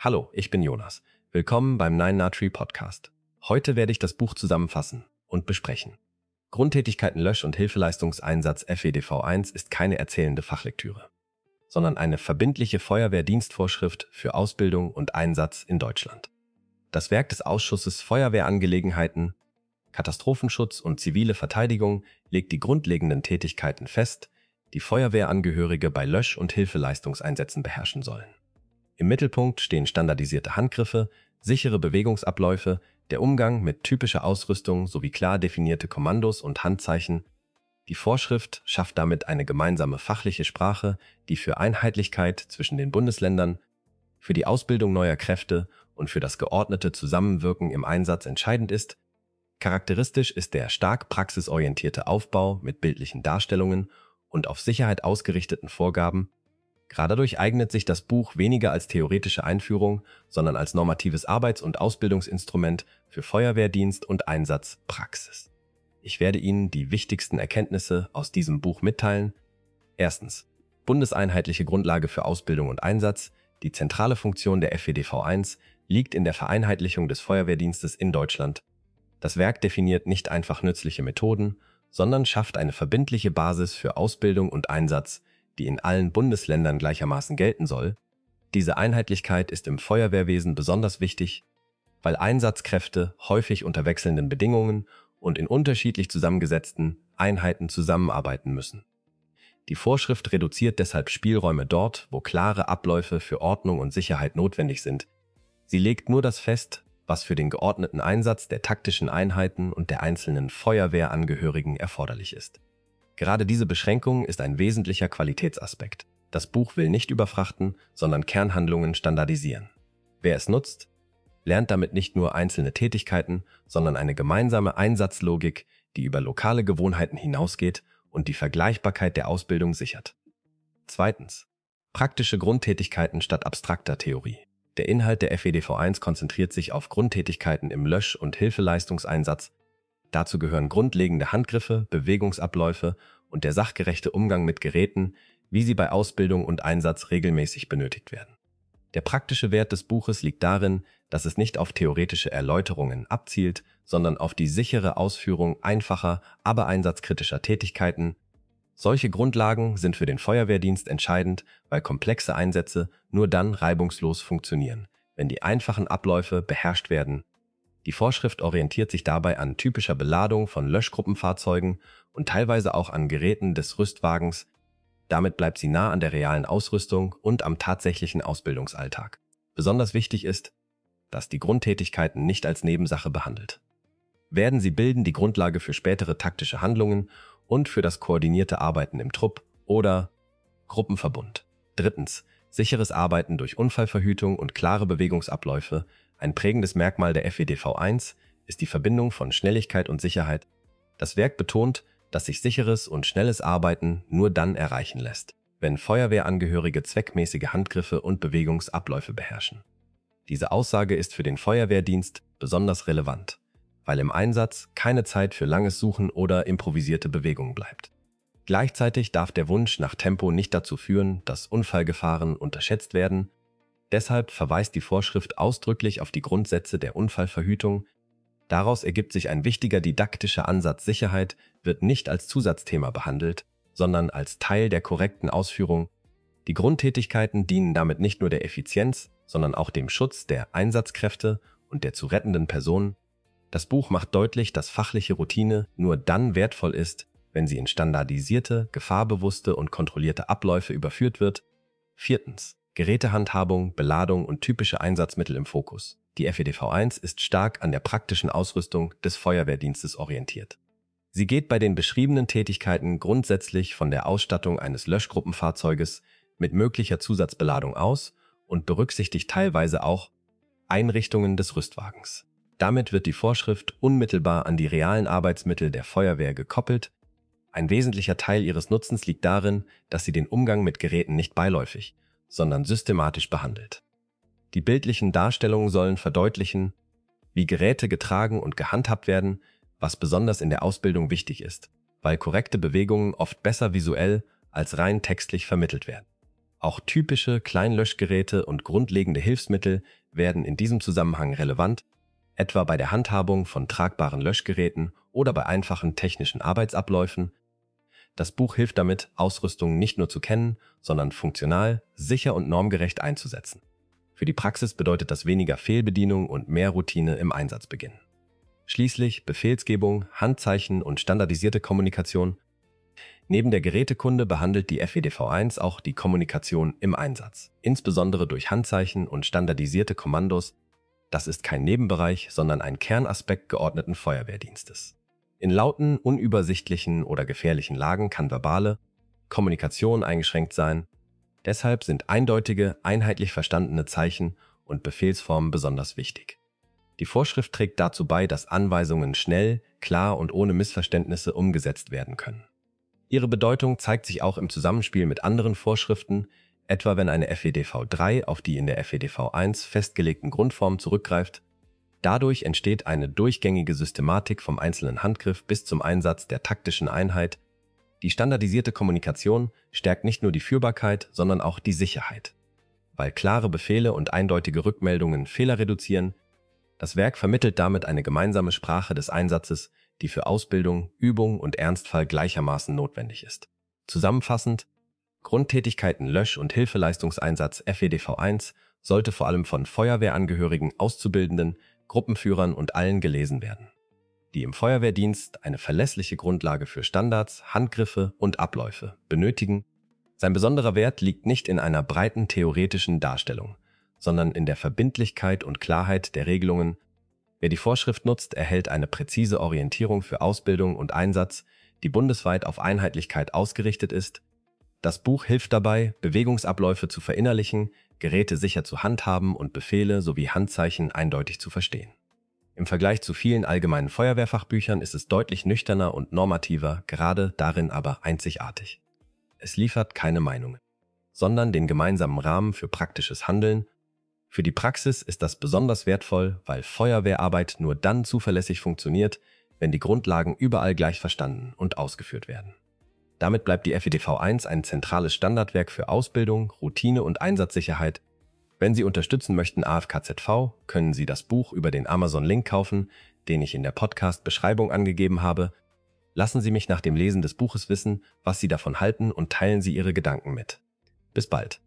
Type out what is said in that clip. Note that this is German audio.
Hallo, ich bin Jonas. Willkommen beim 9na3 Podcast. Heute werde ich das Buch zusammenfassen und besprechen. Grundtätigkeiten Lösch- und Hilfeleistungseinsatz FEDV1 ist keine erzählende Fachlektüre, sondern eine verbindliche Feuerwehrdienstvorschrift für Ausbildung und Einsatz in Deutschland. Das Werk des Ausschusses Feuerwehrangelegenheiten, Katastrophenschutz und zivile Verteidigung legt die grundlegenden Tätigkeiten fest, die Feuerwehrangehörige bei Lösch- und Hilfeleistungseinsätzen beherrschen sollen. Im Mittelpunkt stehen standardisierte Handgriffe, sichere Bewegungsabläufe, der Umgang mit typischer Ausrüstung sowie klar definierte Kommandos und Handzeichen. Die Vorschrift schafft damit eine gemeinsame fachliche Sprache, die für Einheitlichkeit zwischen den Bundesländern, für die Ausbildung neuer Kräfte und für das geordnete Zusammenwirken im Einsatz entscheidend ist. Charakteristisch ist der stark praxisorientierte Aufbau mit bildlichen Darstellungen und auf Sicherheit ausgerichteten Vorgaben. Gerade dadurch eignet sich das Buch weniger als theoretische Einführung, sondern als normatives Arbeits- und Ausbildungsinstrument für Feuerwehrdienst und Einsatzpraxis. Ich werde Ihnen die wichtigsten Erkenntnisse aus diesem Buch mitteilen. Erstens. Bundeseinheitliche Grundlage für Ausbildung und Einsatz. Die zentrale Funktion der FEDV1 liegt in der Vereinheitlichung des Feuerwehrdienstes in Deutschland. Das Werk definiert nicht einfach nützliche Methoden, sondern schafft eine verbindliche Basis für Ausbildung und Einsatz, die in allen Bundesländern gleichermaßen gelten soll. Diese Einheitlichkeit ist im Feuerwehrwesen besonders wichtig, weil Einsatzkräfte häufig unter wechselnden Bedingungen und in unterschiedlich zusammengesetzten Einheiten zusammenarbeiten müssen. Die Vorschrift reduziert deshalb Spielräume dort, wo klare Abläufe für Ordnung und Sicherheit notwendig sind. Sie legt nur das fest, was für den geordneten Einsatz der taktischen Einheiten und der einzelnen Feuerwehrangehörigen erforderlich ist. Gerade diese Beschränkung ist ein wesentlicher Qualitätsaspekt. Das Buch will nicht überfrachten, sondern Kernhandlungen standardisieren. Wer es nutzt, lernt damit nicht nur einzelne Tätigkeiten, sondern eine gemeinsame Einsatzlogik, die über lokale Gewohnheiten hinausgeht und die Vergleichbarkeit der Ausbildung sichert. Zweitens. Praktische Grundtätigkeiten statt abstrakter Theorie. Der Inhalt der FEDV1 konzentriert sich auf Grundtätigkeiten im Lösch- und Hilfeleistungseinsatz. Dazu gehören grundlegende Handgriffe, Bewegungsabläufe und der sachgerechte Umgang mit Geräten, wie sie bei Ausbildung und Einsatz regelmäßig benötigt werden. Der praktische Wert des Buches liegt darin, dass es nicht auf theoretische Erläuterungen abzielt, sondern auf die sichere Ausführung einfacher, aber einsatzkritischer Tätigkeiten. Solche Grundlagen sind für den Feuerwehrdienst entscheidend, weil komplexe Einsätze nur dann reibungslos funktionieren, wenn die einfachen Abläufe beherrscht werden. Die Vorschrift orientiert sich dabei an typischer Beladung von Löschgruppenfahrzeugen und teilweise auch an Geräten des Rüstwagens. Damit bleibt sie nah an der realen Ausrüstung und am tatsächlichen Ausbildungsalltag. Besonders wichtig ist, dass die Grundtätigkeiten nicht als Nebensache behandelt werden. Sie bilden die Grundlage für spätere taktische Handlungen und für das koordinierte Arbeiten im Trupp oder Gruppenverbund. Drittens. Sicheres Arbeiten durch Unfallverhütung und klare Bewegungsabläufe. Ein prägendes Merkmal der FEDV1 ist die Verbindung von Schnelligkeit und Sicherheit. Das Werk betont, dass sich sicheres und schnelles Arbeiten nur dann erreichen lässt, wenn Feuerwehrangehörige zweckmäßige Handgriffe und Bewegungsabläufe beherrschen. Diese Aussage ist für den Feuerwehrdienst besonders relevant, weil im Einsatz keine Zeit für langes Suchen oder improvisierte Bewegungen bleibt. Gleichzeitig darf der Wunsch nach Tempo nicht dazu führen, dass Unfallgefahren unterschätzt werden. Deshalb verweist die Vorschrift ausdrücklich auf die Grundsätze der Unfallverhütung. Daraus ergibt sich ein wichtiger didaktischer Ansatz. Sicherheit wird nicht als Zusatzthema behandelt, sondern als Teil der korrekten Ausführung. Die Grundtätigkeiten dienen damit nicht nur der Effizienz, sondern auch dem Schutz der Einsatzkräfte und der zu rettenden Personen. Das Buch macht deutlich, dass fachliche Routine nur dann wertvoll ist, wenn sie in standardisierte, gefahrbewusste und kontrollierte Abläufe überführt wird. Viertens. Gerätehandhabung, Beladung und typische Einsatzmittel im Fokus. Die FEDV1 ist stark an der praktischen Ausrüstung des Feuerwehrdienstes orientiert. Sie geht bei den beschriebenen Tätigkeiten grundsätzlich von der Ausstattung eines Löschgruppenfahrzeuges mit möglicher Zusatzbeladung aus und berücksichtigt teilweise auch Einrichtungen des Rüstwagens. Damit wird die Vorschrift unmittelbar an die realen Arbeitsmittel der Feuerwehr gekoppelt. Ein wesentlicher Teil ihres Nutzens liegt darin, dass sie den Umgang mit Geräten nicht beiläufig, sondern systematisch behandelt. Die bildlichen Darstellungen sollen verdeutlichen, wie Geräte getragen und gehandhabt werden, was besonders in der Ausbildung wichtig ist, weil korrekte Bewegungen oft besser visuell als rein textlich vermittelt werden. Auch typische Kleinlöschgeräte und grundlegende Hilfsmittel werden in diesem Zusammenhang relevant, etwa bei der Handhabung von tragbaren Löschgeräten oder bei einfachen technischen Arbeitsabläufen. Das Buch hilft damit, Ausrüstung nicht nur zu kennen, sondern funktional, sicher und normgerecht einzusetzen. Für die Praxis bedeutet das weniger Fehlbedienung und mehr Routine im Einsatzbeginn. Schließlich Befehlsgebung, Handzeichen und standardisierte Kommunikation. Neben der Gerätekunde behandelt die FEDV1 auch die Kommunikation im Einsatz, insbesondere durch Handzeichen und standardisierte Kommandos. Das ist kein Nebenbereich, sondern ein Kernaspekt geordneten Feuerwehrdienstes. In lauten, unübersichtlichen oder gefährlichen Lagen kann verbale Kommunikation eingeschränkt sein. Deshalb sind eindeutige, einheitlich verstandene Zeichen und Befehlsformen besonders wichtig. Die Vorschrift trägt dazu bei, dass Anweisungen schnell, klar und ohne Missverständnisse umgesetzt werden können. Ihre Bedeutung zeigt sich auch im Zusammenspiel mit anderen Vorschriften, etwa wenn eine FEDV 3 auf die in der FEDV 1 festgelegten Grundformen zurückgreift. Dadurch entsteht eine durchgängige Systematik vom einzelnen Handgriff bis zum Einsatz der taktischen Einheit. Die standardisierte Kommunikation stärkt nicht nur die Führbarkeit, sondern auch die Sicherheit. Weil klare Befehle und eindeutige Rückmeldungen Fehler reduzieren, das Werk vermittelt damit eine gemeinsame Sprache des Einsatzes, die für Ausbildung, Übung und Ernstfall gleichermaßen notwendig ist. Zusammenfassend: Grundtätigkeiten Lösch- und Hilfeleistungseinsatz FEDV 1 sollte vor allem von Feuerwehrangehörigen, Auszubildenden, Gruppenführern und allen gelesen werden, die im Feuerwehrdienst eine verlässliche Grundlage für Standards, Handgriffe und Abläufe benötigen. Sein besonderer Wert liegt nicht in einer breiten theoretischen Darstellung, sondern in der Verbindlichkeit und Klarheit der Regelungen. Wer die Vorschrift nutzt, erhält eine präzise Orientierung für Ausbildung und Einsatz, die bundesweit auf Einheitlichkeit ausgerichtet ist. Das Buch hilft dabei, Bewegungsabläufe zu verinnerlichen, Geräte sicher zu handhaben und Befehle sowie Handzeichen eindeutig zu verstehen. Im Vergleich zu vielen allgemeinen Feuerwehrfachbüchern ist es deutlich nüchterner und normativer, gerade darin aber einzigartig. Es liefert keine Meinungen, sondern den gemeinsamen Rahmen für praktisches Handeln. Für die Praxis ist das besonders wertvoll, weil Feuerwehrarbeit nur dann zuverlässig funktioniert, wenn die Grundlagen überall gleich verstanden und ausgeführt werden. Damit bleibt die FEDV 1 ein zentrales Standardwerk für Ausbildung, Routine und Einsatzsicherheit. Wenn Sie unterstützen möchten AFKZV, können Sie das Buch über den Amazon-Link kaufen, den ich in der Podcast-Beschreibung angegeben habe. Lassen Sie mich nach dem Lesen des Buches wissen, was Sie davon halten und teilen Sie Ihre Gedanken mit. Bis bald.